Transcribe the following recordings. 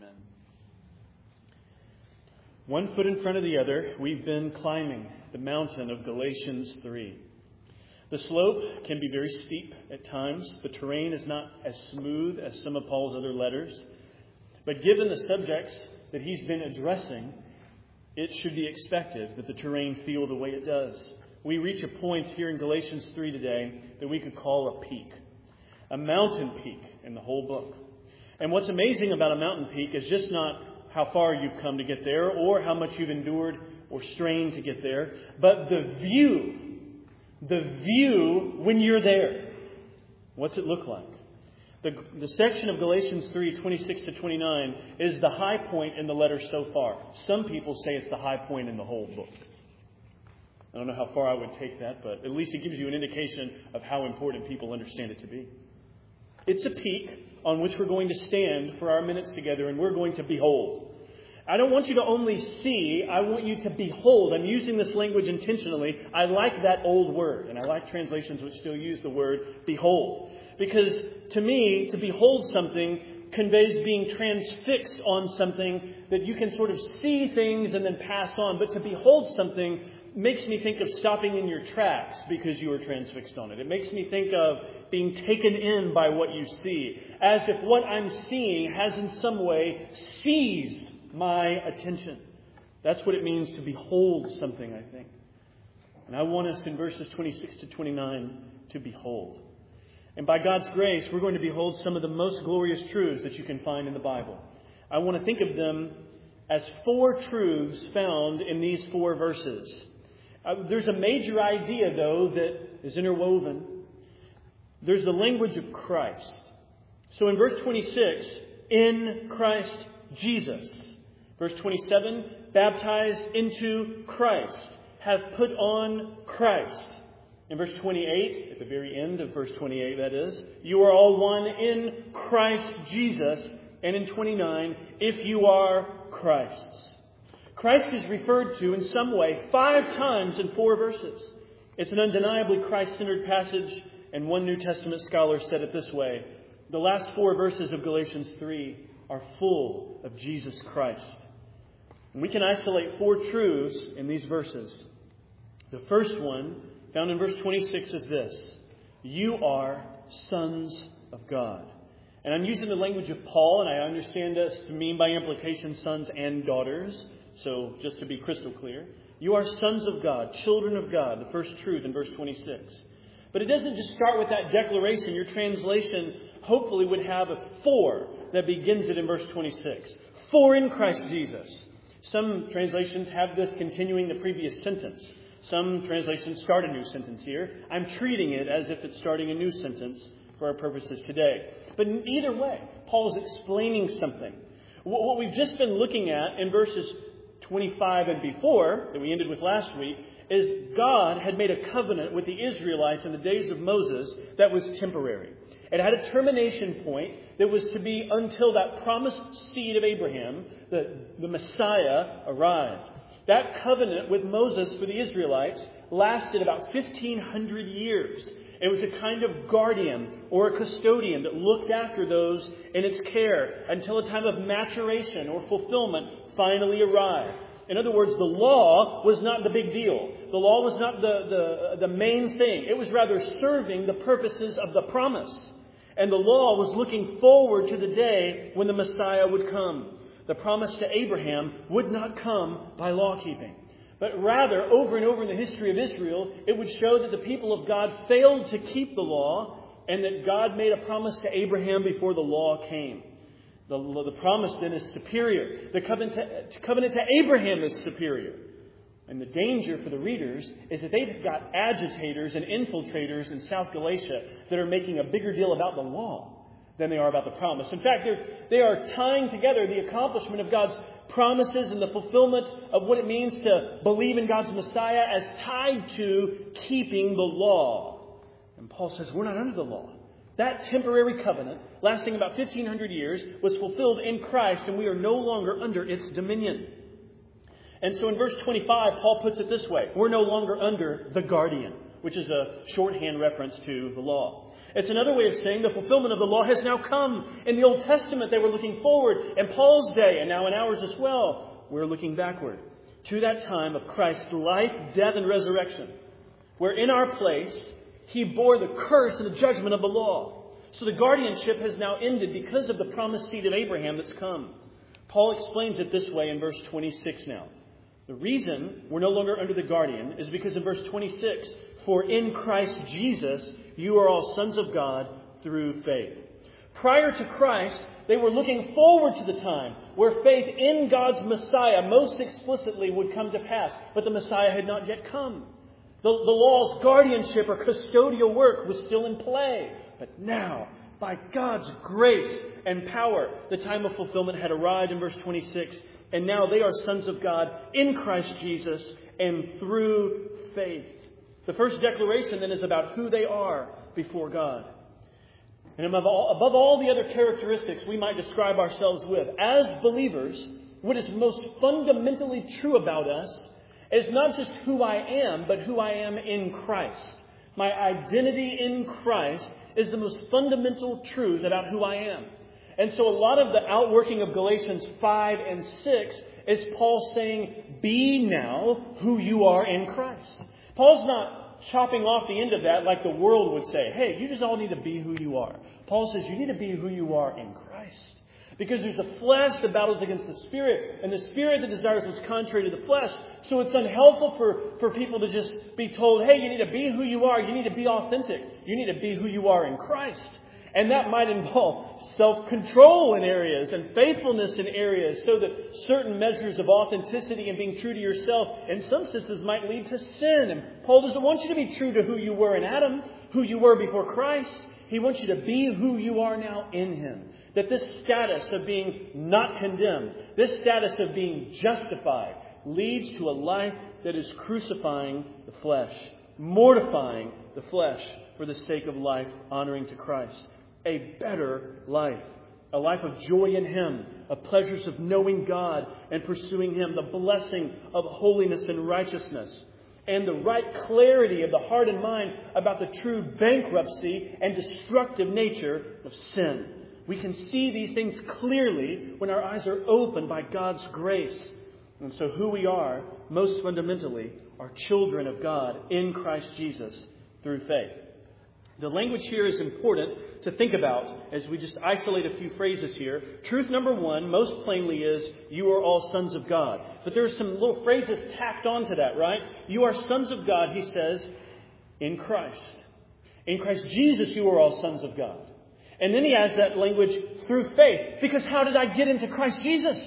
Amen. One foot in front of the other, we've been climbing the mountain of Galatians 3. The slope can be very steep at times. The terrain is not as smooth as some of Paul's other letters. But given the subjects that he's been addressing, it should be expected that the terrain feel the way it does. We reach a point here in Galatians 3 today that we could call a peak. A mountain peak in the whole book. And what's amazing about a mountain peak is just not how far you've come to get there or how much you've endured or strained to get there, but the view when you're there. What's it look like? The section of Galatians 3, 26 to 29 is the high point in the letter so far. Some people say it's the high point in the whole book. I don't know how far I would take that, but at least it gives you an indication of how important people understand it to be. It's a peak on which we're going to stand for our minutes together, and we're going to behold. I don't want you to only see, I want you to behold. I'm using this language intentionally. I like that old word, and I like translations which still use the word behold. Because to me, to behold something conveys being transfixed on something that you can sort of see things and then pass on. But to behold something makes me think of stopping in your tracks because you were transfixed on it. It makes me think of being taken in by what you see, as if what I'm seeing has in some way seized my attention. That's what it means to behold something, I think. And I want us in verses 26 to 29 to behold. And by God's grace, we're going to behold some of the most glorious truths that you can find in the Bible. I want to think of them as 4 truths found in these 4 verses. There's a major idea, though, that is interwoven. There's the language of Christ. So in verse 26, in Christ Jesus. Verse 27, baptized into Christ. Have put on Christ. In verse 28, at the very end of verse 28, that is, you are all one in Christ Jesus. And in 29, if you are Christ's. Christ is referred to in some way 5 times in 4 verses. It's an undeniably Christ-centered passage, and one New Testament scholar said it this way. The last 4 verses of Galatians 3 are full of Jesus Christ. And we can isolate 4 truths in these verses. The first one, found in verse 26, is this. You are sons of God. And I'm using the language of Paul, and I understand this to mean by implication sons and daughters. So just to be crystal clear, you are sons of God, children of God, the first truth in verse 26. But it doesn't just start with that declaration. Your translation hopefully would have a 4 that begins it in verse 26. For in Christ Jesus. Some translations have this continuing the previous sentence. Some translations start a new sentence here. I'm treating it as if it's starting a new sentence for our purposes today. But either way, Paul's explaining something. What we've just been looking at in verses 25 and before, that we ended with last week, is God had made a covenant with the Israelites in the days of Moses that was temporary. It had a termination point that was to be until that promised seed of Abraham, the Messiah, arrived. That covenant with Moses for the Israelites lasted about 1,500 years. It was a kind of guardian or a custodian that looked after those in its care until a time of maturation or fulfillment finally arrived. In other words, the law was not the big deal. The law was not the main thing. It was rather serving the purposes of the promise. And the law was looking forward to the day when the Messiah would come. The promise to Abraham would not come by law keeping. But rather, over and over in the history of Israel, it would show that the people of God failed to keep the law and that God made a promise to Abraham before the law came. The promise then is superior. The covenant to Abraham is superior. And the danger for the readers is that they've got agitators and infiltrators in South Galatia that are making a bigger deal about the law than they are about the promise. In fact, they are tying together the accomplishment of God's promises and the fulfillment of what it means to believe in God's Messiah as tied to keeping the law. And Paul says, we're not under the law. That temporary covenant, lasting about 1,500 years, was fulfilled in Christ, and we are no longer under its dominion. And so in verse 25, Paul puts it this way. We're no longer under the guardian, which is a shorthand reference to the law. It's another way of saying the fulfillment of the law has now come. In the Old Testament, they were looking forward. In Paul's day, and now in ours as well, we're looking backward to that time of Christ's life, death, and resurrection, where in our place, He bore the curse and the judgment of the law. So the guardianship has now ended because of the promised seed of Abraham that's come. Paul explains it this way in verse 26 now. The reason we're no longer under the guardian is because in verse 26, for in Christ Jesus, you are all sons of God through faith. Prior to Christ, they were looking forward to the time where faith in God's Messiah most explicitly would come to pass. But the Messiah had not yet come. The law's guardianship or custodial work was still in play. But now, by God's grace and power, the time of fulfillment had arrived in verse 26. And now they are sons of God in Christ Jesus and through faith. The first declaration then is about who they are before God. And above all the other characteristics we might describe ourselves with, as believers, what is most fundamentally true about us is not just who I am, but who I am in Christ. My identity in Christ is the most fundamental truth about who I am. And so a lot of the outworking of Galatians 5 and 6 is Paul saying, be now who you are in Christ. Paul's not chopping off the end of that like the world would say, hey, you just all need to be who you are. Paul says you need to be who you are in Christ. Because there's the flesh that battles against the Spirit, and the Spirit that desires what's contrary to the flesh. So it's unhelpful for people to just be told, hey, you need to be who you are. You need to be authentic. You need to be who you are in Christ. And that might involve self-control in areas and faithfulness in areas so that certain measures of authenticity and being true to yourself in some senses might lead to sin. And Paul doesn't want you to be true to who you were in Adam, who you were before Christ. He wants you to be who you are now in Him. That this status of being not condemned, this status of being justified, leads to a life that is crucifying the flesh, mortifying the flesh for the sake of life honoring to Christ. A better life. A life of joy in Him, of pleasures of knowing God and pursuing Him, the blessing of holiness and righteousness, and the right clarity of the heart and mind about the true bankruptcy and destructive nature of sin. We can see these things clearly when our eyes are opened by God's grace. And so who we are, most fundamentally, are children of God in Christ Jesus through faith. The language here is important to think about as we just isolate a few phrases here. Truth number one, most plainly, is you are all sons of God. But there are some little phrases tacked onto that, right? You are sons of God, he says, in Christ. In Christ Jesus, you are all sons of God. And then he has that language through faith. Because how did I get into Christ Jesus?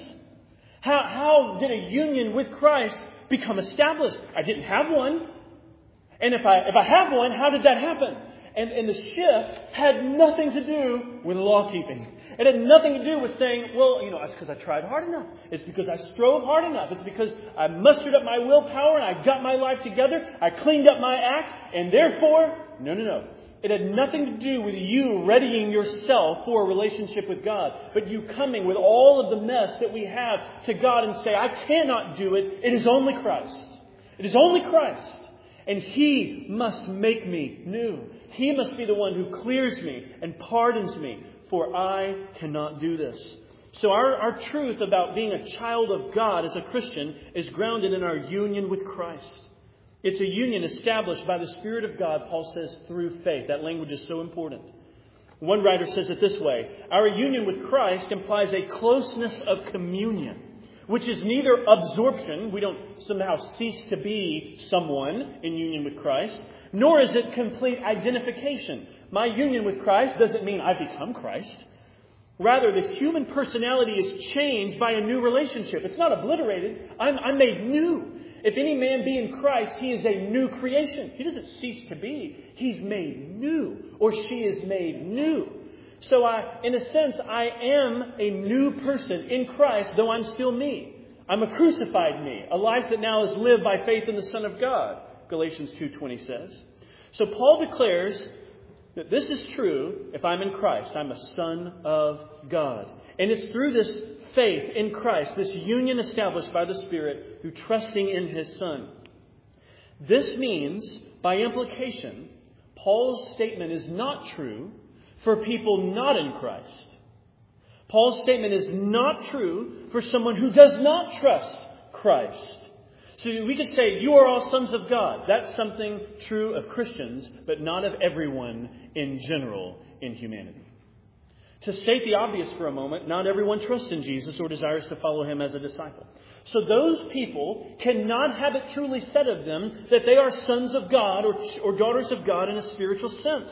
How did a union with Christ become established? I didn't have one. And if I have one, how did that happen? And the shift had nothing to do with law keeping. It had nothing to do with saying, well, it's because I tried hard enough. It's because I strove hard enough. It's because I mustered up my willpower and I got my life together. I cleaned up my act. And therefore, no. It had nothing to do with you readying yourself for a relationship with God. But you coming with all of the mess that we have to God and say, I cannot do it. It is only Christ. It is only Christ. And He must make me new. He must be the one who clears me and pardons me, for I cannot do this. So our truth about being a child of God as a Christian is grounded in our union with Christ. It's a union established by the Spirit of God, Paul says, through faith. That language is so important. One writer says it this way: our union with Christ implies a closeness of communion, which is neither absorption. We don't somehow cease to be someone in union with Christ. Nor is it complete identification. My union with Christ doesn't mean I become Christ. Rather, the human personality is changed by a new relationship. It's not obliterated. I'm made new. If any man be in Christ, he is a new creation. He doesn't cease to be. He's made new, or she is made new. So in a sense, I am a new person in Christ, though I'm still me. I'm a crucified me, a life that now is lived by faith in the Son of God. Galatians 2:20 says. So Paul declares that this is true if I'm in Christ. I'm a son of God. And it's through this faith in Christ, this union established by the Spirit, through trusting in His Son. This means, by implication, Paul's statement is not true for people not in Christ. Paul's statement is not true for someone who does not trust Christ. So we could say, you are all sons of God. That's something true of Christians, but not of everyone in general in humanity. To state the obvious for a moment, not everyone trusts in Jesus or desires to follow him as a disciple. So those people cannot have it truly said of them that they are sons of God or daughters of God in a spiritual sense.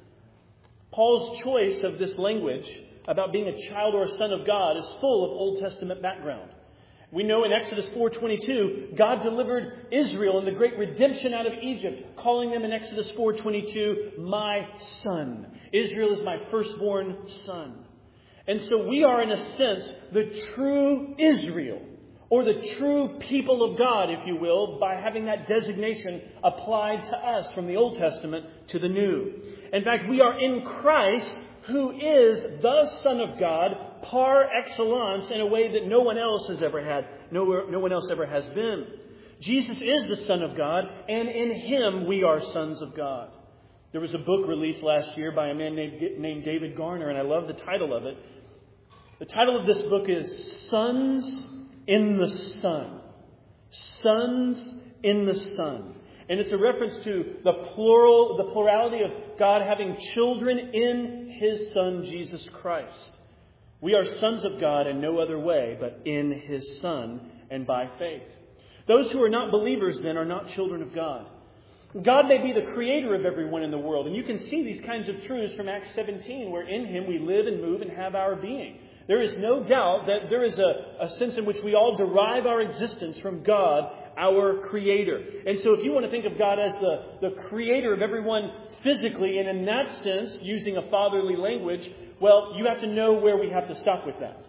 Paul's choice of this language about being a child or a son of God is full of Old Testament background. We know in Exodus 4:22, God delivered Israel in the great redemption out of Egypt, calling them in Exodus 4:22, my son. Israel is my firstborn son. And so we are, in a sense, the true Israel, or the true people of God, if you will, by having that designation applied to us from the Old Testament to the New. In fact, we are in Christ, who is the Son of God par excellence in a way that no one else has ever had, no one else ever has been. Jesus is the Son of God, and in him we are sons of God. There was a book released last year by a man named David Garner, and I love the title of it. The title of this book is Sons in the Son. Sons in the Son. And it's a reference to the plurality of God having children in his Son, Jesus Christ. We are sons of God in no other way but in his Son and by faith. Those who are not believers then are not children of God. God may be the creator of everyone in the world. And you can see these kinds of truths from Acts 17, where in him we live and move and have our being. There is no doubt that there is a sense in which we all derive our existence from God, our Creator. And so if you want to think of God as the creator of everyone physically, and in that sense, using a fatherly language, well, you have to know where we have to stop with that.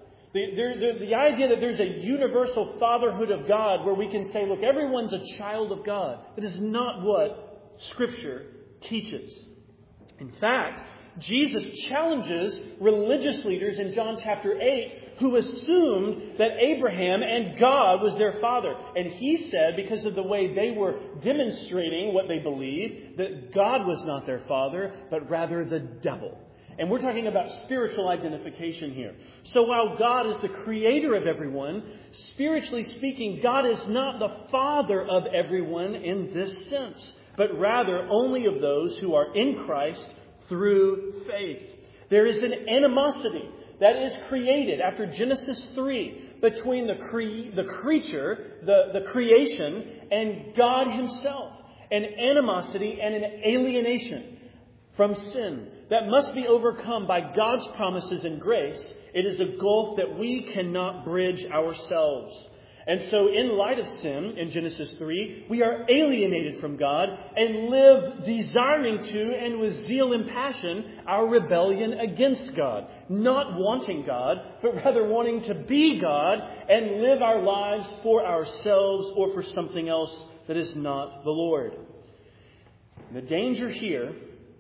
The idea that there's a universal fatherhood of God where we can say, look, everyone's a child of God. That is not what Scripture teaches. In fact, Jesus challenges religious leaders in John chapter 8 who assumed that Abraham and God was their father. And he said, because of the way they were demonstrating what they believed, that God was not their father, but rather the devil. And we're talking about spiritual identification here. So while God is the creator of everyone, spiritually speaking, God is not the father of everyone in this sense, but rather only of those who are in Christ through faith. There is an animosity that is created after Genesis 3 between the creature, the creation, and God himself. An animosity and an alienation from sin that must be overcome by God's promises and grace. It is a gulf that we cannot bridge ourselves. And so in light of sin, in Genesis 3, we are alienated from God and live desiring to, and with zeal and passion, our rebellion against God. Not wanting God, but rather wanting to be God and live our lives for ourselves or for something else that is not the Lord. The danger here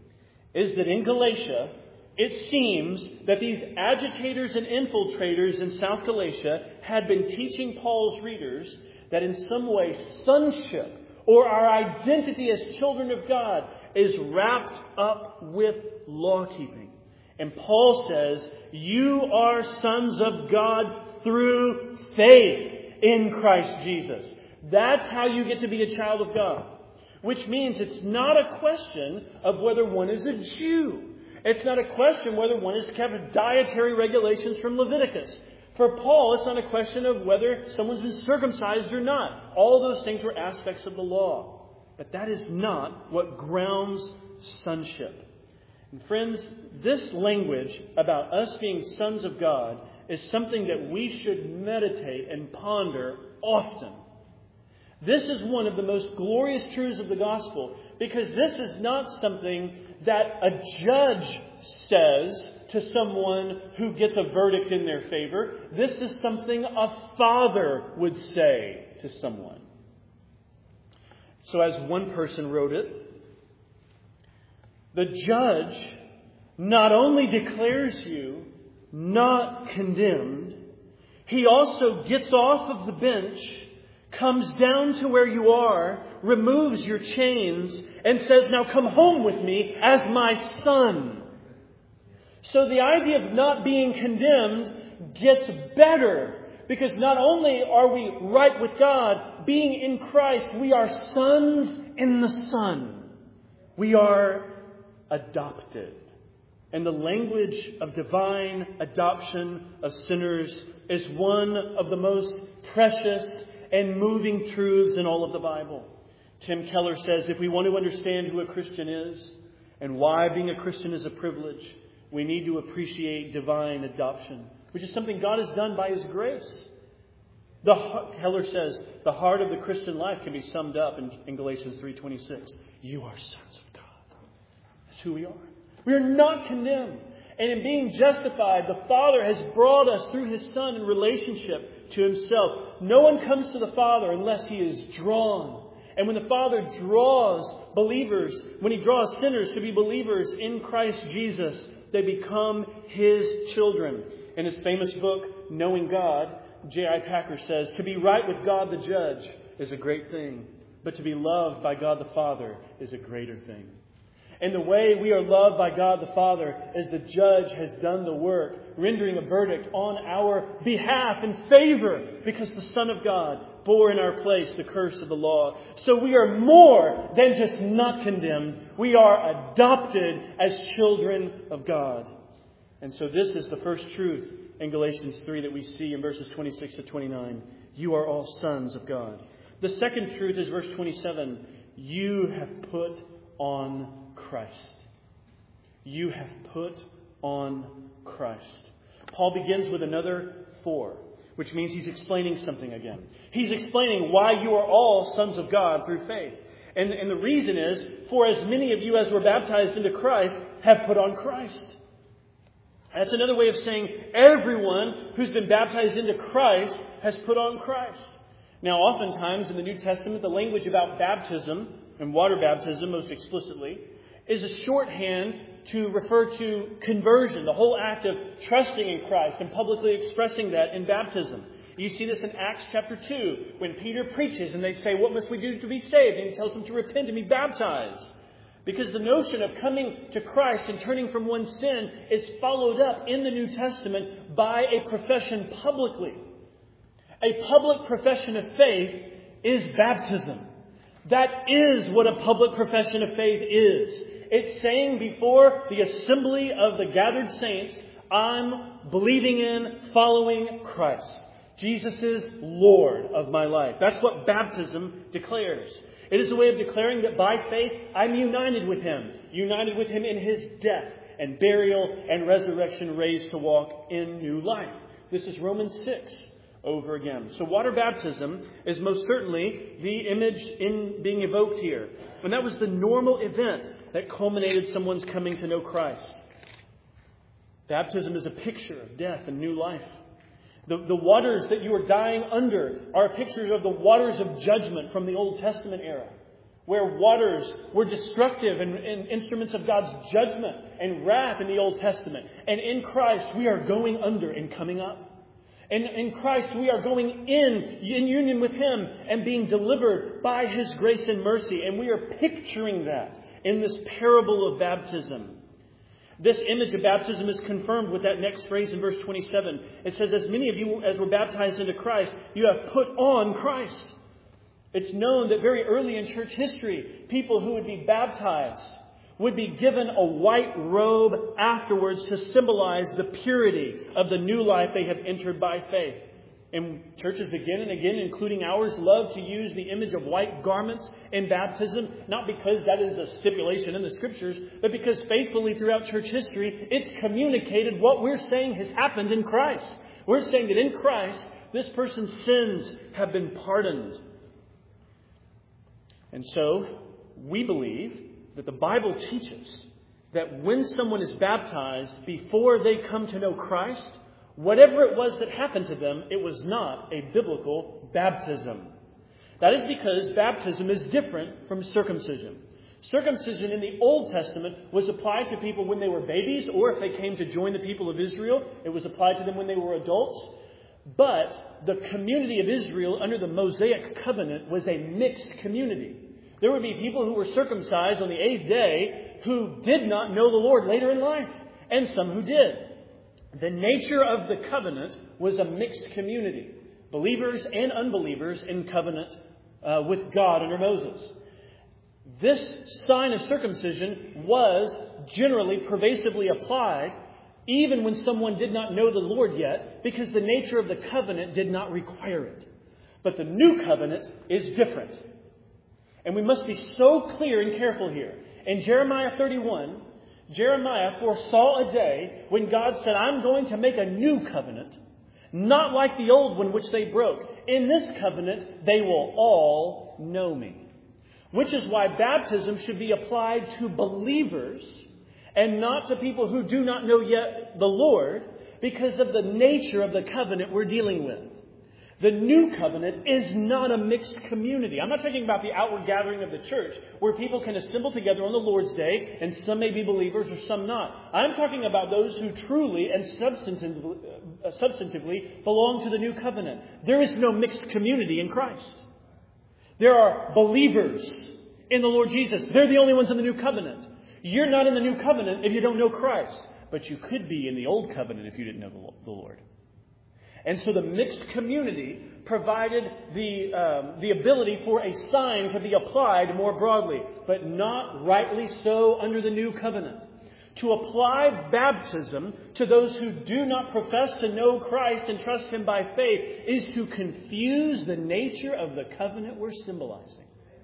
is that in Galatia, it seems that these agitators and infiltrators in South Galatia had been teaching Paul's readers that in some way sonship or our identity as children of God is wrapped up with law-keeping. And Paul says, you are sons of God through faith in Christ Jesus. That's how you get to be a child of God. Which means it's not a question of whether one is a Jew. It's not a question whether one is kept dietary regulations from Leviticus. For Paul, it's not a question of whether someone's been circumcised or not. All those things were aspects of the law. But that is not what grounds sonship. And friends, this language about us being sons of God is something that we should meditate and ponder often. This is one of the most glorious truths of the gospel, because this is not something that a judge says to someone who gets a verdict in their favor. This is something a father would say to someone. So as one person wrote it, the judge not only declares you not condemned, he also gets off of the bench, comes down to where you are, removes your chains, and says, now come home with me as my son. So the idea of not being condemned gets better, because not only are we right with God, being in Christ, we are sons in the Son. We are adopted. And the language of divine adoption of sinners is one of the most precious and moving truths in all of the Bible. Tim Keller says, if we want to understand who a Christian is and why being a Christian is a privilege, we need to appreciate divine adoption, which is something God has done by His grace. Keller says, the heart of the Christian life can be summed up in Galatians 3:26. You are sons of God. That's who we are. We are not condemned. And in being justified, the Father has brought us through His Son in relationship to Himself. No one comes to the Father unless he is drawn. And when the Father draws believers, when He draws sinners to be believers in Christ Jesus, they become His children. In his famous book, Knowing God, J.I. Packer says, to be right with God the Judge is a great thing, but to be loved by God the Father is a greater thing. And the way we are loved by God the Father is the Judge has done the work, rendering a verdict on our behalf in favor, because the Son of God bore in our place the curse of the law. So we are more than just not condemned. We are adopted as children of God. And so this is the first truth in Galatians 3 that we see in verses 26 to 29. You are all sons of God. The second truth is verse 27. You have put on Christ. You have put on Christ. Paul begins with another for, which means he's explaining something again. He's explaining why you are all sons of God through faith. And the reason is, for as many of you as were baptized into Christ have put on Christ. That's another way of saying everyone who's been baptized into Christ has put on Christ. Now, oftentimes in the New Testament, the language about baptism, and water baptism most explicitly, is a shorthand to refer to conversion, the whole act of trusting in Christ and publicly expressing that in baptism. You see this in Acts chapter 2, when Peter preaches and they say, what must we do to be saved? And he tells them to repent and be baptized. Because the notion of coming to Christ and turning from one's sin is followed up in the New Testament by a profession publicly. A public profession of faith is baptism. That is what a public profession of faith is. It's saying before the assembly of the gathered saints, I'm believing in, following Christ. Jesus is Lord of my life. That's what baptism declares. It is a way of declaring that by faith, I'm united with Him in His death and burial and resurrection, raised to walk in new life. This is Romans 6 over again. So water baptism is most certainly the image in being evoked here. And that was the normal event that culminated someone's coming to know Christ. Baptism is a picture of death and new life. The waters that you are dying under are pictures of the waters of judgment from the Old Testament era, where waters were destructive and instruments of God's judgment and wrath in the Old Testament. And in Christ, we are going under and coming up. And in Christ, we are going in union with Him and being delivered by His grace and mercy. And we are picturing that in this parable of baptism. This image of baptism is confirmed with that next phrase in verse 27. It says, as many of you as were baptized into Christ, you have put on Christ. It's known that very early in church history, people who would be baptized would be given a white robe afterwards to symbolize the purity of the new life they have entered by faith. And churches again and again, including ours, love to use the image of white garments in baptism, not because that is a stipulation in the Scriptures, but because faithfully throughout church history, it's communicated what we're saying has happened in Christ. We're saying that in Christ, this person's sins have been pardoned. And so, we believe that the Bible teaches that when someone is baptized before they come to know Christ, whatever it was that happened to them, it was not a biblical baptism. That is because baptism is different from circumcision. Circumcision in the Old Testament was applied to people when they were babies, or if they came to join the people of Israel, it was applied to them when they were adults. But the community of Israel under the Mosaic covenant was a mixed community. There would be people who were circumcised on the 8th day who did not know the Lord later in life, and some who did. The nature of the covenant was a mixed community, believers and unbelievers in covenant with God under Moses. This sign of circumcision was generally pervasively applied even when someone did not know the Lord yet, because the nature of the covenant did not require it. But the new covenant is different. And we must be so clear and careful here. In Jeremiah 31, Jeremiah foresaw a day when God said, I'm going to make a new covenant, not like the old one which they broke. In this covenant, they will all know me. Which is why baptism should be applied to believers and not to people who do not know yet the Lord, because of the nature of the covenant we're dealing with. The new covenant is not a mixed community. I'm not talking about the outward gathering of the church where people can assemble together on the Lord's Day and some may be believers or some not. I'm talking about those who truly and substantively belong to the new covenant. There is no mixed community in Christ. There are believers in the Lord Jesus. They're the only ones in the new covenant. You're not in the new covenant if you don't know Christ, but you could be in the old covenant if you didn't know the Lord. And so the mixed community provided the ability for a sign to be applied more broadly, but not rightly so under the new covenant. To apply baptism to those who do not profess to know Christ and trust Him by faith is to confuse the nature of the covenant we're symbolizing.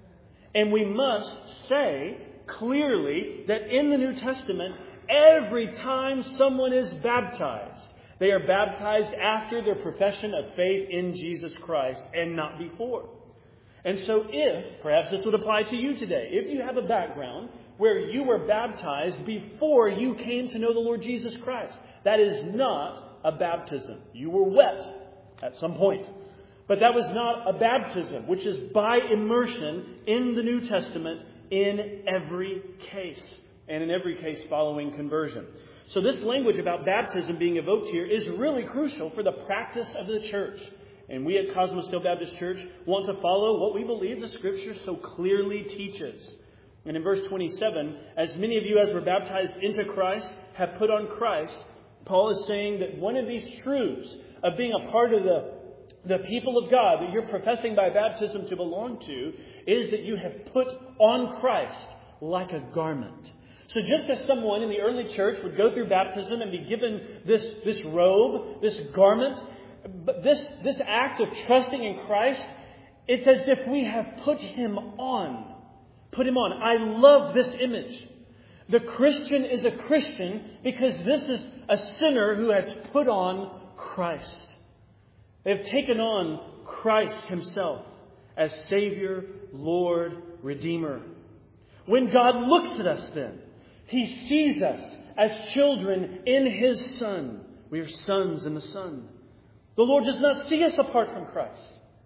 And we must say clearly that in the New Testament, every time someone is baptized, they are baptized after their profession of faith in Jesus Christ and not before. And so perhaps this would apply to you today, if you have a background where you were baptized before you came to know the Lord Jesus Christ, that is not a baptism. You were wet at some point. But that was not a baptism, which is by immersion in the New Testament in every case, and in every case following conversion. So this language about baptism being evoked here is really crucial for the practice of the church. And we at Cosmos Hill Baptist Church want to follow what we believe the Scripture so clearly teaches. And in verse 27, as many of you as were baptized into Christ have put on Christ, Paul is saying that one of these truths of being a part of the people of God that you're professing by baptism to belong to is that you have put on Christ like a garment. So just as someone in the early church would go through baptism and be given this robe, this garment, but this act of trusting in Christ, it's as if we have put Him on. Put Him on. I love this image. The Christian is a Christian because this is a sinner who has put on Christ. They've taken on Christ Himself as Savior, Lord, Redeemer. When God looks at us then, He sees us as children in His Son. We are sons in the Son. The Lord does not see us apart from Christ.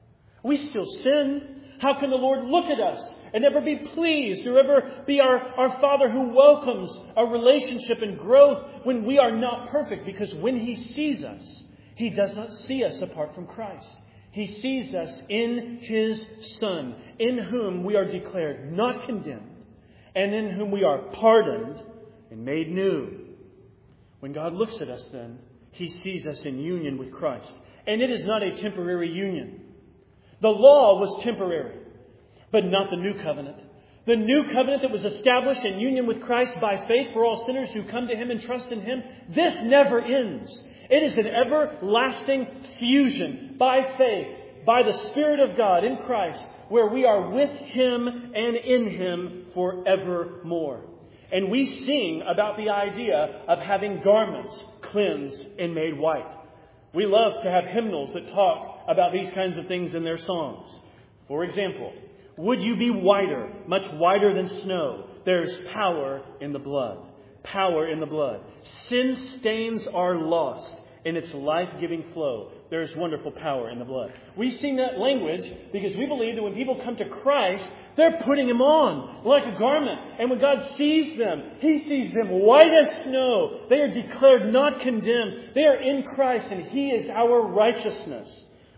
We still sin. How can the Lord look at us and ever be pleased or ever be our Father who welcomes our relationship and growth when we are not perfect? Because when He sees us, He does not see us apart from Christ. He sees us in His Son, in whom we are declared not condemned, and in whom we are pardoned and made new. When God looks at us then, He sees us in union with Christ. And it is not a temporary union. The law was temporary, but not the new covenant. The new covenant that was established in union with Christ by faith for all sinners who come to Him and trust in Him, this never ends. It is an everlasting fusion by faith, by the Spirit of God in Christ, where we are with Him and in Him forevermore. And we sing about the idea of having garments cleansed and made white. We love to have hymnals that talk about these kinds of things in their songs. For example, would you be whiter, much whiter than snow? There's power in the blood. Power in the blood. Sin stains are lost in its life-giving flow. There's wonderful power in the blood. We sing that language because we believe that when people come to Christ, they're putting Him on like a garment. And when God sees them, He sees them white as snow. They are declared not condemned. They are in Christ and He is our righteousness.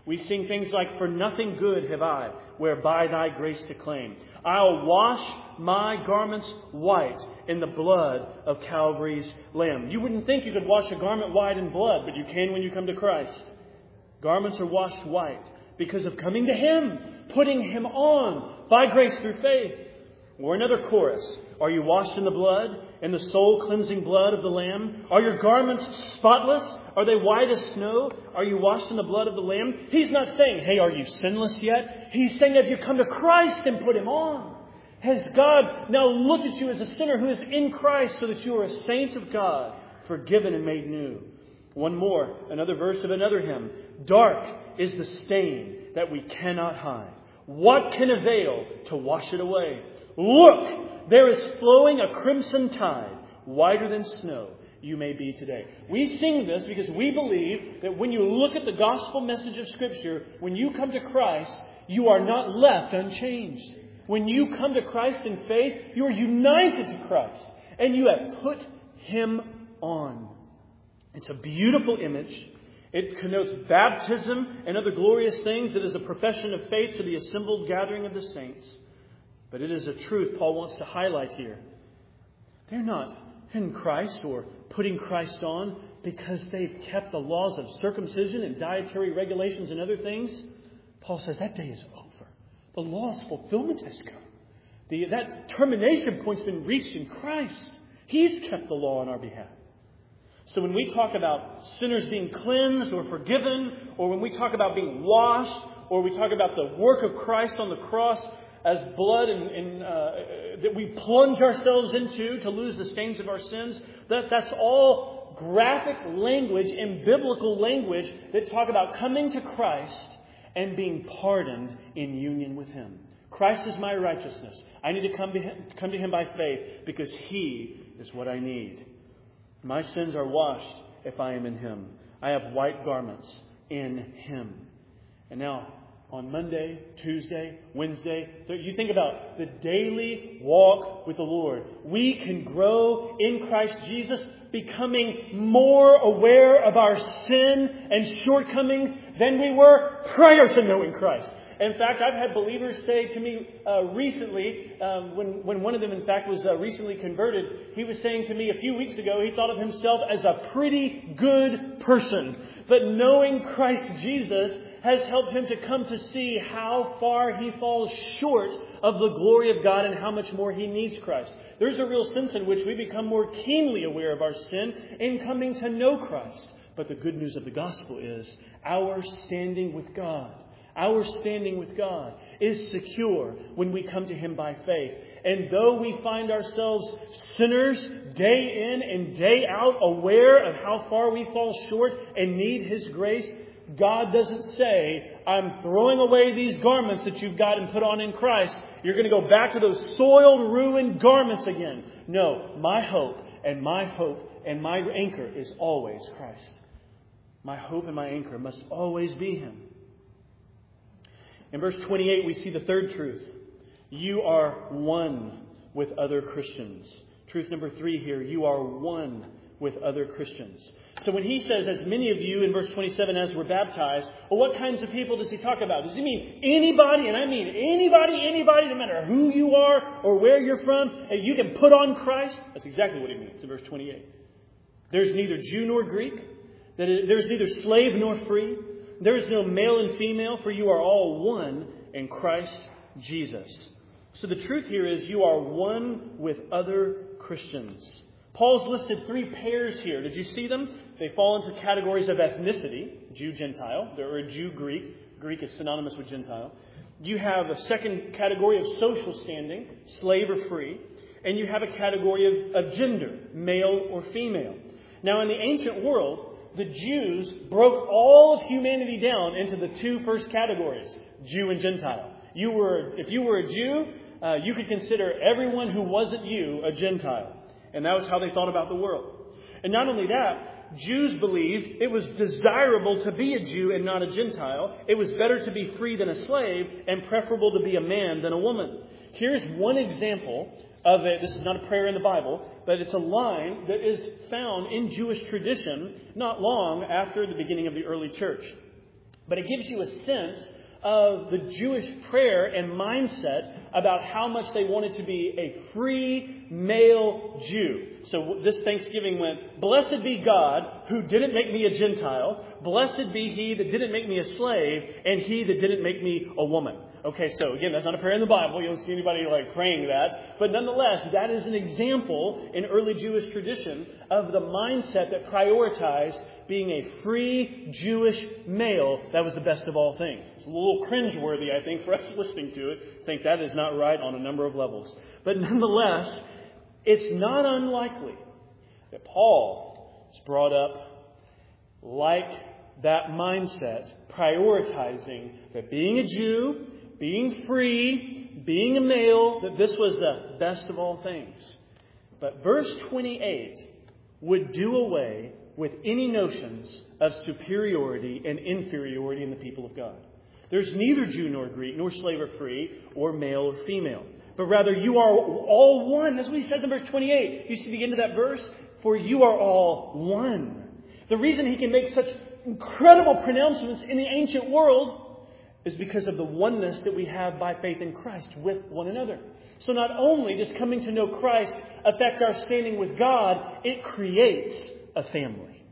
We sing things like, "For nothing good have I, whereby thy grace to claim. I'll wash my garments white in the blood of Calvary's Lamb." You wouldn't think you could wash a garment white in blood, but you can when you come to Christ. Garments are washed white because of coming to Him, putting Him on by grace through faith. Or another chorus. Are you washed in the blood, in the soul-cleansing blood of the Lamb? Are your garments spotless? Are they white as snow? Are you washed in the blood of the Lamb? He's not saying, "Hey, are you sinless yet?" He's saying, have you come to Christ and put Him on? Has God now looked at you as a sinner who is in Christ so that you are a saint of God, forgiven and made new? One more, another verse of another hymn. Dark is the stain that we cannot hide. What can avail to wash it away? Look, there is flowing a crimson tide, whiter than snow you may be today. We sing this because we believe that when you look at the gospel message of Scripture, when you come to Christ, you are not left unchanged. When you come to Christ in faith, you are united to Christ and you have put Him on. It's a beautiful image. It connotes baptism and other glorious things. It is a profession of faith to the assembled gathering of the saints. But it is a truth Paul wants to highlight here. They're not in Christ or putting Christ on because they've kept the laws of circumcision and dietary regulations and other things. Paul says that day is over. The law's fulfillment has come. That termination point's been reached in Christ. He's kept the law on our behalf. So when we talk about sinners being cleansed or forgiven, or when we talk about being washed, or we talk about the work of Christ on the cross as blood that we plunge ourselves into to lose the stains of our sins, that's all graphic language and biblical language that talk about coming to Christ and being pardoned in union with Him. Christ is my righteousness. I need to come to Him by faith because He is what I need. My sins are washed if I am in Him. I have white garments in Him. And now, on Monday, Tuesday, Wednesday, you think about the daily walk with the Lord. We can grow in Christ Jesus, becoming more aware of our sin and shortcomings than we were prior to knowing Christ. In fact, I've had believers say to me recently, when one of them, in fact, was recently converted, he was saying to me a few weeks ago, he thought of himself as a pretty good person. But knowing Christ Jesus has helped him to come to see how far he falls short of the glory of God and how much more he needs Christ. There's a real sense in which we become more keenly aware of our sin in coming to know Christ. But the good news of the gospel is our standing with God. Our standing with God is secure when we come to Him by faith. And though we find ourselves sinners day in and day out, aware of how far we fall short and need His grace, God doesn't say, I'm throwing away these garments that you've got and put on in Christ. You're going to go back to those soiled, ruined garments again. No, my hope and my anchor is always Christ. My hope and my anchor must always be Him. In verse 28, we see the third truth. You are one with other Christians. Truth number 3 here, you are one with other Christians. So when he says, as many of you, in verse 27, as were baptized, well, what kinds of people does he talk about? Does he mean anybody? And I mean anybody, no matter who you are or where you're from, and you can put on Christ? That's exactly what he means in verse 28. There's neither Jew nor Greek. There's neither slave nor free. There is no male and female, for you are all one in Christ Jesus. So the truth here is you are one with other Christians. Paul's listed 3 pairs here. Did you see them? They fall into categories of ethnicity, Jew-Gentile. There are Jew-Greek. Greek is synonymous with Gentile. You have a second category of social standing, slave or free. And you have a category of gender, male or female. Now, in the ancient world, the Jews broke all of humanity down into the 2 first categories, Jew and Gentile. If you were a Jew, you could consider everyone who wasn't you a Gentile. And that was how they thought about the world. And not only that, Jews believed it was desirable to be a Jew and not a Gentile. It was better to be free than a slave and preferable to be a man than a woman. Here's one example of it. This is not a prayer in the Bible, but it's a line that is found in Jewish tradition not long after the beginning of the early church. But it gives you a sense of the Jewish prayer and mindset about how much they wanted to be a free male Jew. So this Thanksgiving went, "Blessed be God who didn't make me a Gentile. Blessed be He that didn't make me a slave, and He that didn't make me a woman." Okay, so again, that's not a prayer in the Bible. You don't see anybody praying that. But nonetheless, that is an example in early Jewish tradition of the mindset that prioritized being a free Jewish male. That was the best of all things. It's a little cringeworthy, I think, for us listening to it. I think that is not right on a number of levels. But nonetheless, it's not unlikely that Paul is brought up like that mindset, prioritizing that being a Jew, being free, being a male, that this was the best of all things. But verse 28 would do away with any notions of superiority and inferiority in the people of God. There's neither Jew nor Greek, nor slave or free, or male or female. But rather, you are all one. That's what he says in verse 28. You see the end of that verse? For you are all one. The reason he can make such incredible pronouncements in the ancient world is because of the oneness that we have by faith in Christ with one another. So not only does coming to know Christ affect our standing with God, it creates a family.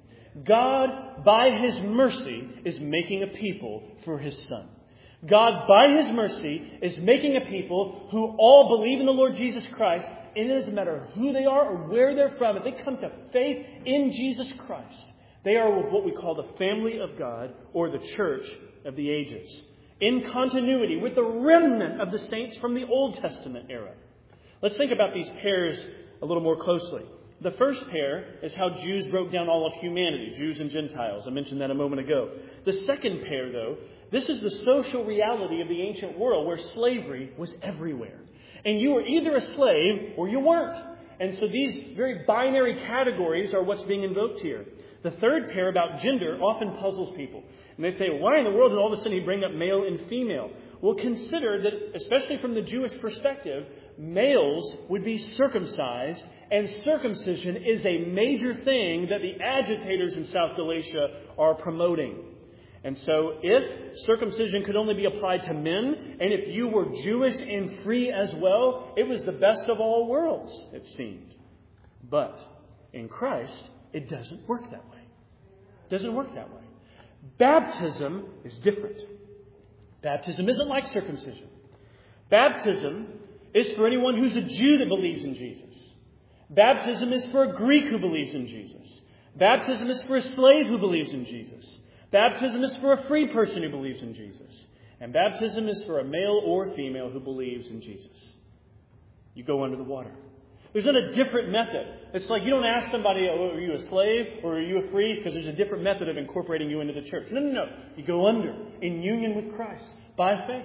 God, by His mercy, is making a people for His Son. God, by His mercy, is making a people who all believe in the Lord Jesus Christ. And it doesn't matter who they are or where they're from. If they come to faith in Jesus Christ, they are what we call the family of God, or the church of the ages, in continuity with the remnant of the saints from the Old Testament era. Let's think about these pairs a little more closely. The first pair is how Jews broke down all of humanity, Jews and Gentiles. I mentioned that a moment ago. The second pair, though, this is the social reality of the ancient world where slavery was everywhere. And you were either a slave or you weren't. And so these very binary categories are what's being invoked here. The third pair about gender often puzzles people. And they say, why in the world did all of a sudden he bring up male and female? Well, consider that, especially from the Jewish perspective, males would be circumcised, and circumcision is a major thing that the agitators in South Galatia are promoting. And so if circumcision could only be applied to men, and if you were Jewish and free as well, it was the best of all worlds, it seemed. But in Christ, it doesn't work that way. It doesn't work that way. Baptism is different. Baptism isn't like circumcision. Baptism is for anyone who's a Jew that believes in Jesus. Baptism is for a Greek who believes in Jesus. Baptism is for a slave who believes in Jesus. Baptism is for a free person who believes in Jesus. And baptism is for a male or female who believes in Jesus. You go under the water. There's not a different method. It's like you don't ask somebody, oh, are you a slave or are you a free? Because there's a different method of incorporating you into the church. No. You go under in union with Christ by faith.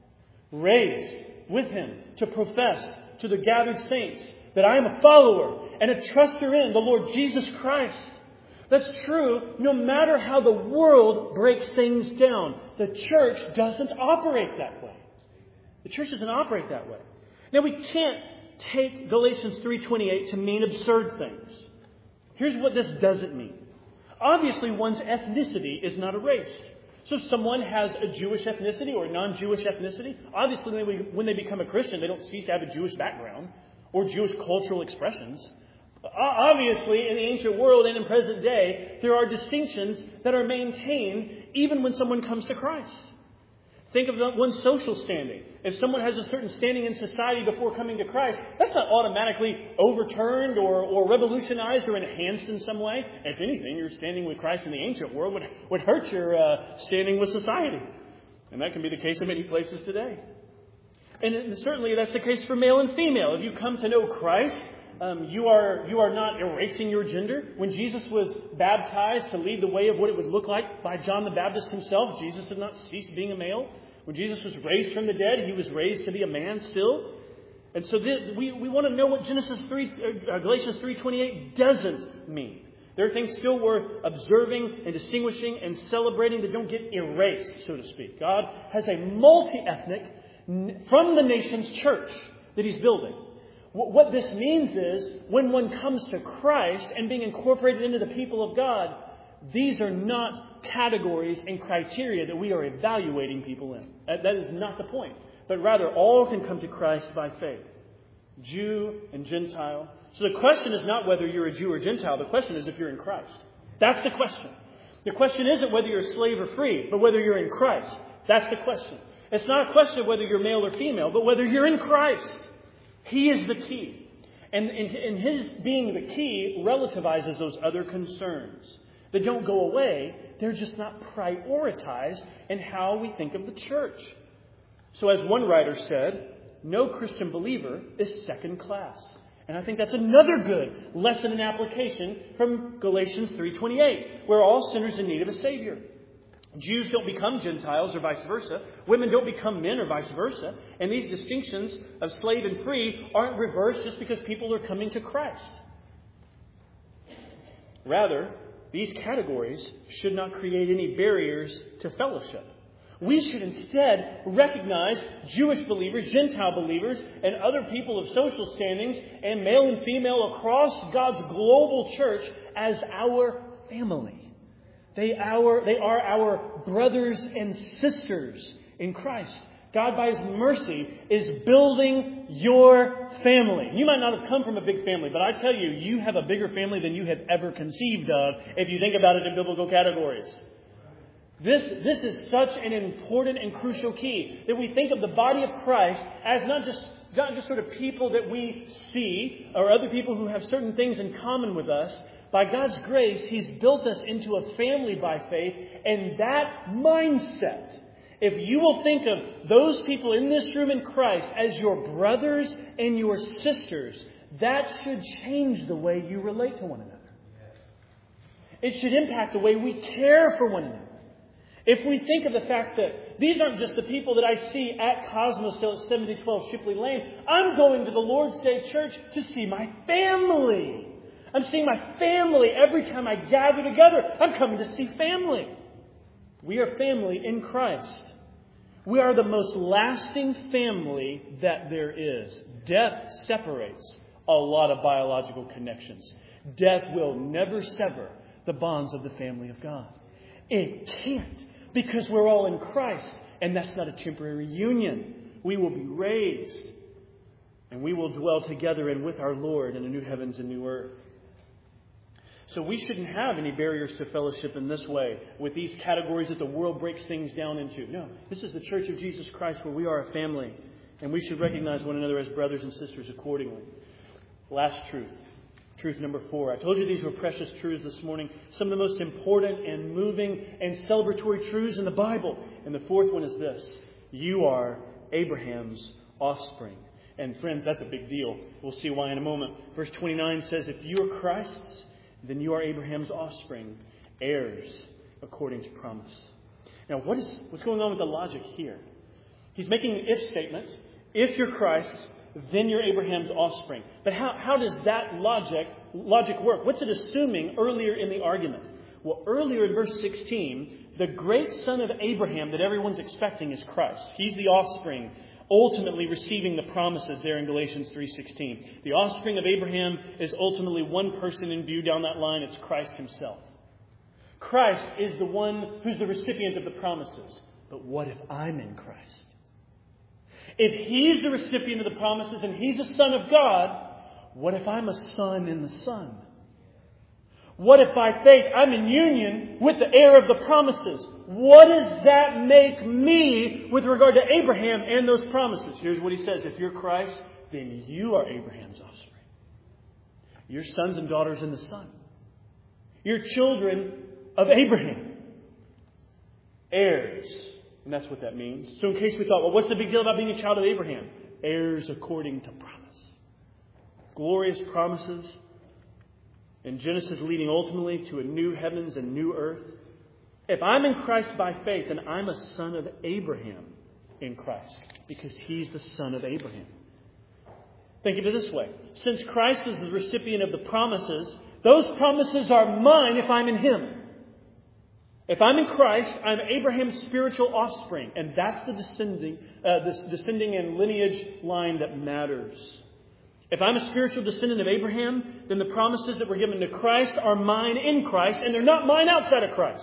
Raised with Him to profess to the gathered saints that I am a follower and a truster in the Lord Jesus Christ. That's true no matter how the world breaks things down. The church doesn't operate that way. The church doesn't operate that way. Now, we can't take Galatians 3:28 to mean absurd things. Here's what this doesn't mean. Obviously, one's ethnicity is not erased. So if someone has a Jewish ethnicity or a non-Jewish ethnicity, obviously when they become a Christian, they don't cease to have a Jewish background or Jewish cultural expressions. Obviously, in the ancient world and in present day, there are distinctions that are maintained even when someone comes to Christ. Think of one's social standing. If someone has a certain standing in society before coming to Christ, that's not automatically overturned or revolutionized or enhanced in some way. If anything, your standing with Christ in the ancient world would hurt your standing with society. And that can be the case in many places today. And certainly that's the case for male and female. If you come to know Christ, you are not erasing your gender. When Jesus was baptized to lead the way of what it would look like by John the Baptist himself, Jesus did not cease being a male. When Jesus was raised from the dead, He was raised to be a man still. And so we want to know what Galatians 3:28 doesn't mean. There are things still worth observing and distinguishing and celebrating that don't get erased, so to speak. God has a multi-ethnic from the nation's church that He's building. What this means is when one comes to Christ and being incorporated into the people of God, these are not categories and criteria that we are evaluating people in. That is not the point. But rather, all can come to Christ by faith. Jew and Gentile. So the question is not whether you're a Jew or Gentile. The question is if you're in Christ. That's the question. The question isn't whether you're a slave or free, but whether you're in Christ. That's the question. It's not a question of whether you're male or female, but whether you're in Christ. He is the key. And His being the key relativizes those other concerns that don't go away. They're just not prioritized in how we think of the church. So as one writer said, no Christian believer is second class. And I think that's another good lesson and application from Galatians 3:28, where all sinners in need of a Savior. Jews don't become Gentiles or vice versa. Women don't become men or vice versa. And these distinctions of slave and free aren't reversed just because people are coming to Christ. Rather, these categories should not create any barriers to fellowship. We should instead recognize Jewish believers, Gentile believers, and other people of social standings, and male and female across God's global church as our family. They are our brothers and sisters in Christ. God, by His mercy, is building your family. You might not have come from a big family, but I tell you, you have a bigger family than you have ever conceived of if you think about it in biblical categories. This is such an important and crucial key, that we think of the body of Christ as not just sort of people that we see or other people who have certain things in common with us. By God's grace, He's built us into a family by faith, and that mindset, if you will think of those people in this room in Christ as your brothers and your sisters, that should change the way you relate to one another. It should impact the way we care for one another. If we think of the fact that these aren't just the people that I see at Cosmos still at 7012 Shipley Lane. I'm going to the Lord's Day Church to see my family. I'm seeing my family every time I gather together. I'm coming to see family. We are family in Christ. We are the most lasting family that there is. Death separates a lot of biological connections. Death will never sever the bonds of the family of God. It can't, because we're all in Christ, and that's not a temporary union. We will be raised, and we will dwell together and with our Lord in a new heavens and new earth. So we shouldn't have any barriers to fellowship in this way, with these categories that the world breaks things down into. No, this is the Church of Jesus Christ, where we are a family, and we should recognize one another as brothers and sisters accordingly. Last truth. Truth number 4. I told you these were precious truths this morning. Some of the most important and moving and celebratory truths in the Bible. And the fourth one is this. You are Abraham's offspring. And friends, that's a big deal. We'll see why in a moment. Verse 29 says, if you are Christ's, then you are Abraham's offspring, heirs according to promise. Now, what's going on with the logic here? He's making an if statement. If you're Christ, then you're Abraham's offspring. But how does that logic work? What's it assuming earlier in the argument? Well, earlier in verse 16, the great son of Abraham that everyone's expecting is Christ. He's the offspring, ultimately receiving the promises there in Galatians 3:16. The offspring of Abraham is ultimately one person in view down that line. It's Christ Himself. Christ is the one who's the recipient of the promises. But what if I'm in Christ? If He's the recipient of the promises and He's a son of God, what if I'm a son in the Son? What if by faith I'm in union with the heir of the promises? What does that make me with regard to Abraham and those promises? Here's what he says. If you're Christ, then you are Abraham's offspring. You're sons and daughters in the Son. You're children of Abraham. Heirs. And that's what that means. So in case we thought, well, what's the big deal about being a child of Abraham? Heirs according to promise. Glorious promises. In Genesis leading ultimately to a new heavens and new earth. If I'm in Christ by faith, then I'm a son of Abraham in Christ. Because He's the son of Abraham. Think of it this way. Since Christ is the recipient of the promises, those promises are mine if I'm in Him. If I'm in Christ, I'm Abraham's spiritual offspring. And that's the descending and lineage line that matters. If I'm a spiritual descendant of Abraham, then the promises that were given to Christ are mine in Christ, and they're not mine outside of Christ.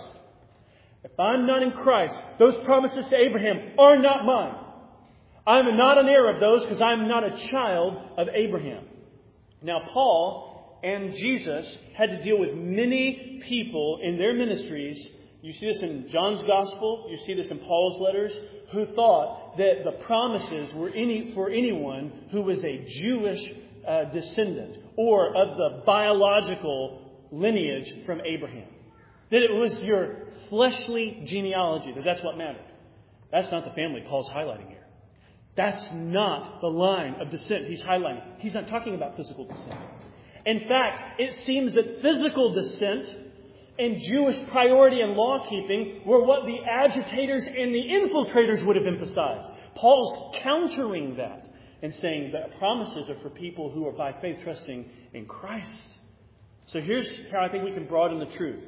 If I'm not in Christ, those promises to Abraham are not mine. I'm not an heir of those because I'm not a child of Abraham. Now, Paul and Jesus had to deal with many people in their ministries. You see this in John's Gospel. You see this in Paul's letters, who thought that the promises were for anyone who was a Jewish descendant or of the biological lineage from Abraham. That it was your fleshly genealogy, that's what mattered. That's not the family Paul's highlighting here. That's not the line of descent he's highlighting. He's not talking about physical descent. In fact, it seems that physical descent and Jewish priority and law-keeping were what the agitators and the infiltrators would have emphasized. Paul's countering that and saying that promises are for people who are by faith trusting in Christ. So here's how I think we can broaden the truth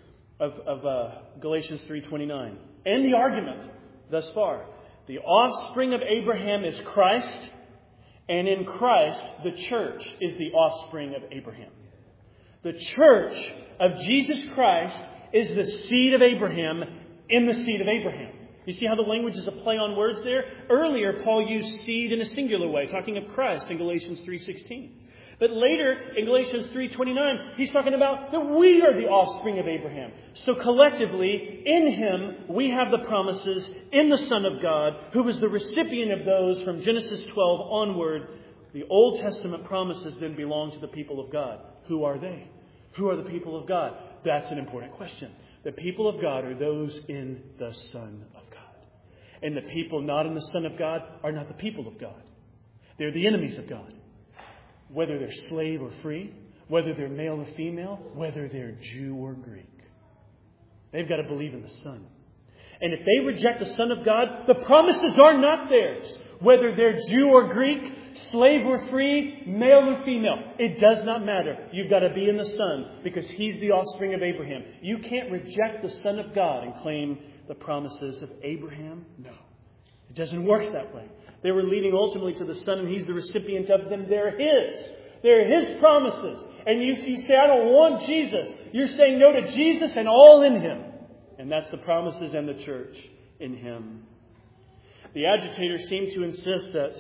of Galatians 3:29 and the argument thus far. The offspring of Abraham is Christ, and in Christ the church is the offspring of Abraham. The church of Jesus Christ is the seed of Abraham in the seed of Abraham. You see how the language is a play on words there? Earlier, Paul used seed in a singular way, talking of Christ in Galatians 3:16. But later, in Galatians 3:29, he's talking about that we are the offspring of Abraham. So collectively, in him, we have the promises in the Son of God, who was the recipient of those from Genesis 12 onward. The Old Testament promises then belong to the people of God. Who are they? Who are the people of God? That's an important question. The people of God are those in the Son of God. And the people not in the Son of God are not the people of God. They're the enemies of God. Whether they're slave or free, whether they're male or female, whether they're Jew or Greek. They've got to believe in the Son. And if they reject the Son of God, the promises are not theirs. Whether they're Jew or Greek, slave or free, male or female, it does not matter. You've got to be in the Son because He's the offspring of Abraham. You can't reject the Son of God and claim the promises of Abraham. No. It doesn't work that way. They were leading ultimately to the Son, and He's the recipient of them. They're His. They're His promises. And you say, I don't want Jesus. You're saying no to Jesus and all in Him. And that's the promises and the church in Him. The agitators seem to insist that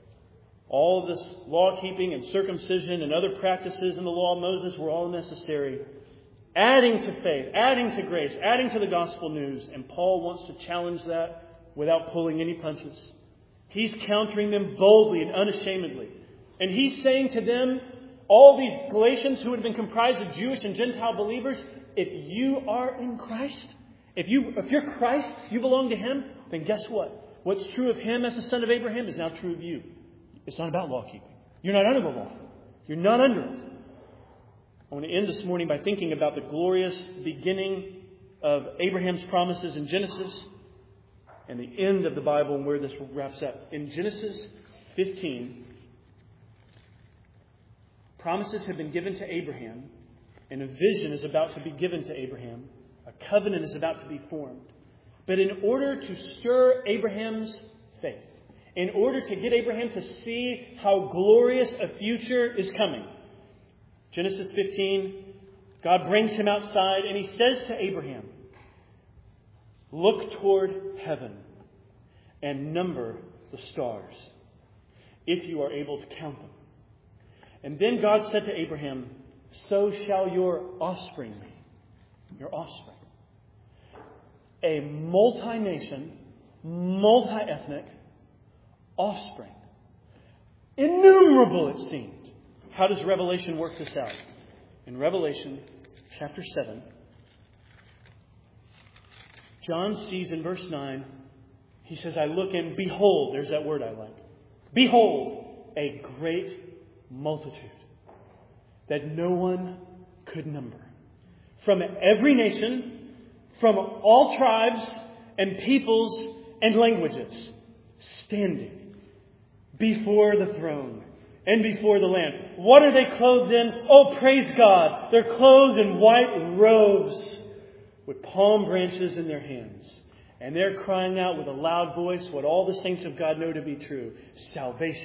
all of this law-keeping and circumcision and other practices in the law of Moses were all necessary, adding to faith, adding to grace, adding to the gospel news. And Paul wants to challenge that without pulling any punches. He's countering them boldly and unashamedly. And he's saying to them, all these Galatians who had been comprised of Jewish and Gentile believers, if you are in Christ, if you're Christ's, you belong to Him, then guess what? What's true of Him as the son of Abraham is now true of you. It's not about law-keeping. You're not under the law. You're not under it. I want to end this morning by thinking about the glorious beginning of Abraham's promises in Genesis and the end of the Bible and where this wraps up. In Genesis 15, promises have been given to Abraham, and a vision is about to be given to Abraham. A covenant is about to be formed. But in order to stir Abraham's faith, in order to get Abraham to see how glorious a future is coming, Genesis 15, God brings him outside and He says to Abraham, look toward heaven and number the stars, if you are able to count them. And then God said to Abraham, so shall your offspring be. Your offspring. A multi-nation, multi-ethnic offspring. Innumerable, it seemed. How does Revelation work this out? In Revelation chapter 7, John sees in verse 9, he says, I look and behold, there's that word I like. Behold, a great multitude that no one could number. From every nation, from all tribes and peoples and languages, standing before the throne and before the Lamb. What are they clothed in? Oh, praise God. They're clothed in white robes with palm branches in their hands. And they're crying out with a loud voice what all the saints of God know to be true. Salvation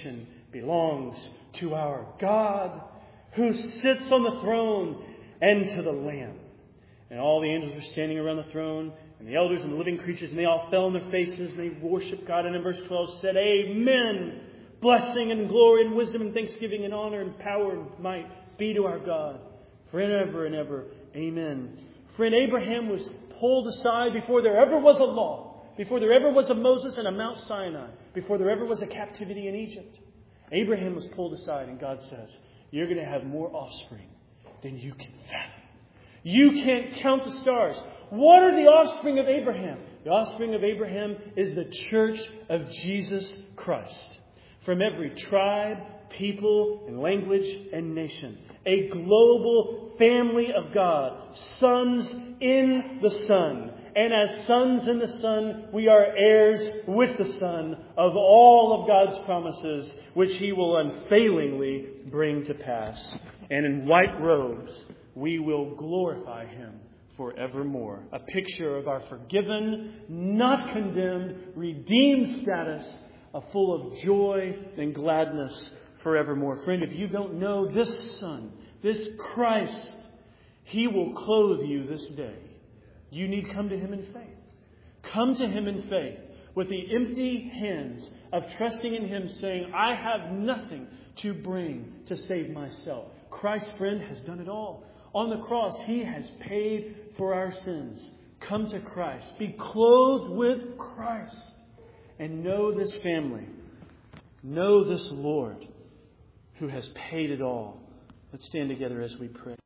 belongs to our God who sits on the throne and to the Lamb. And all the angels were standing around the throne, and the elders and the living creatures, and they all fell on their faces, and they worshiped God. And in verse 12 said, Amen. Blessing and glory and wisdom and thanksgiving and honor and power and might be to our God forever and ever. Amen. Friend, Abraham was pulled aside before there ever was a law, before there ever was a Moses and a Mount Sinai, before there ever was a captivity in Egypt. Abraham was pulled aside, and God says, you're going to have more offspring than you can fathom. You can't count the stars. What are the offspring of Abraham? The offspring of Abraham is the church of Jesus Christ. From every tribe, people, and language and nation. A global family of God. Sons in the Son. And as sons in the Son, we are heirs with the Son of all of God's promises, which He will unfailingly bring to pass. And in white robes, we will glorify Him forevermore. A picture of our forgiven, not condemned, redeemed status, full of joy and gladness forevermore. Friend, if you don't know this Son, this Christ, He will clothe you this day. You need to come to Him in faith. Come to Him in faith with the empty hands of trusting in Him, saying, I have nothing to bring to save myself. Christ, friend, has done it all. On the cross, He has paid for our sins. Come to Christ. Be clothed with Christ. And know this family. Know this Lord who has paid it all. Let's stand together as we pray.